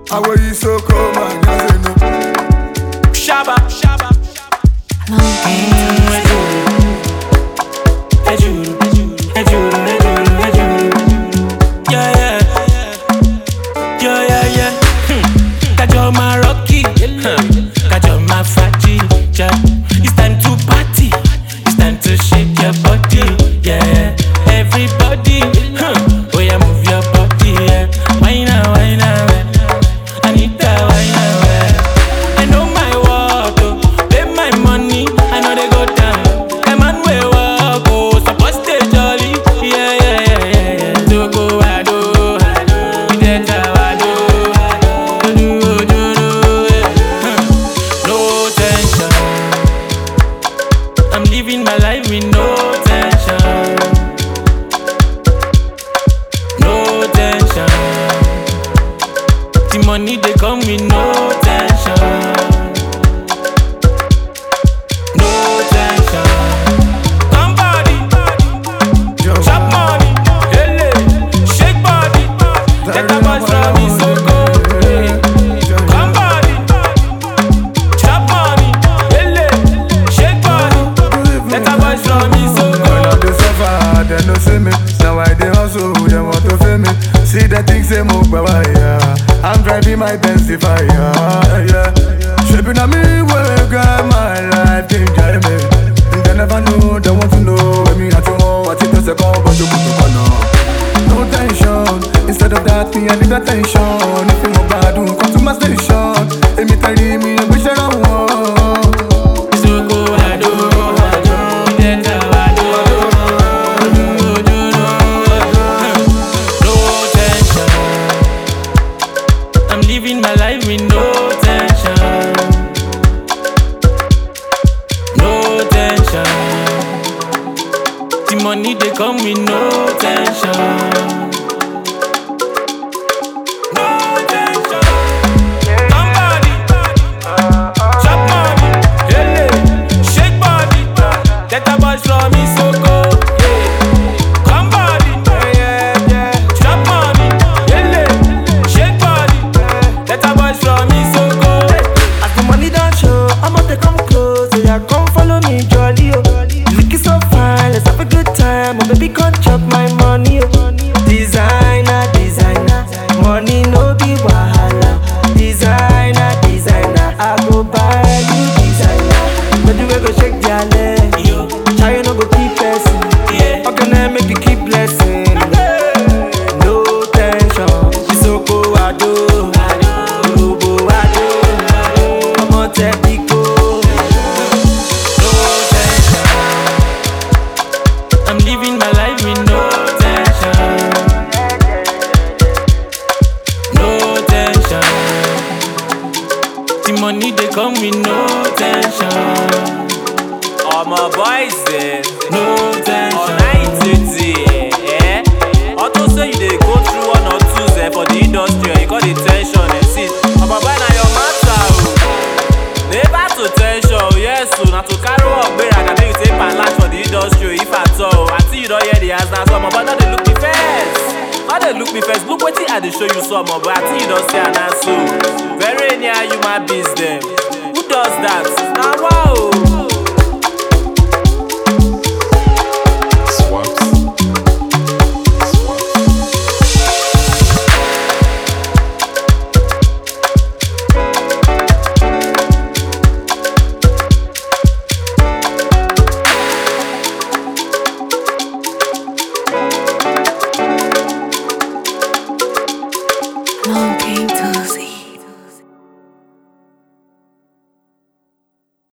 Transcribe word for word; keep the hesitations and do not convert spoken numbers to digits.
I will you so cold, man. You say no. Shabba, shabba. Yeah, yeah, yeah, yeah, yeah. Got your my Rocky, got your my Fati. It's time to party, it's time to shake your body, yeah. Everybody, oh yeah, move your body, yeah. Why now, why now, Anita, why now? I know my work, oh, pay my money, I know they go down. I'm on way walk, oh, supposed to jolly, yeah, yeah, yeah, yeah, yeah. So go, I do, I do, you get how I do, I do, do, do, no tension. I'm living my life with no tension, no tension. The money they come with no tension, no tension. Somebody chop money, hele, shake body. Get a bunch from me so go, hey. Somebody chop money, hele, shake body. Get a bunch from me so go. When I dey suffer, they no see me. Now I dey hustle, they want to feel me. See the things they move, baba, yeah. I'm driving my Benz fire, yeah. Shaping on me, work on my life, they enjoy me. And they never know, they want to know. I mean, I don't know what it does, I go, but you put it on. No tension, instead of that, me, I need attention. If you want bad, don't come to my station. Let me tell you, me, I wish I don't want. So go, I do, I do, get how I do, do, do, do, no tension. I'm living my life with no tension, no tension. The money they come with no tension, no tension. Somebody chop money, hele, shake body. Get a bunch from me so go, yeah. Somebody chop money, hele, shake body. Get a bunch from me so go. As the money don't show, I'ma take come close. So yeah, come follow me, jolly, oh. You looking so fine, let's have a good time. Oh, baby, come chop my money, oh. Designer, designer, money no be wahala. Designer, designer, I go buy you designer. But you go shake their leg, Yo, try you no go keep person. yeah. How can I make you keep blessing? No tension, Isoko Ado, Urubo Ado, Omo Tepiko. No tension. I'm living my life with no tension, no tension. The money they come with no tension, All my boys there, no all tension. night today, eh? Auto say you dey go through one or two eh, for the industry, and you got the tension, eh? See, my boy na your matter, oh. Never to tension, oh, yes, so na to carry work, where I can make you take my life for the industry, if at all. Until you don't hear the answer, so my boy now they look me first. Now they look me first, look what I dey show you some, my boy. Until you don't say an answer, very near you my business. Who does that? Now wow. Long game time.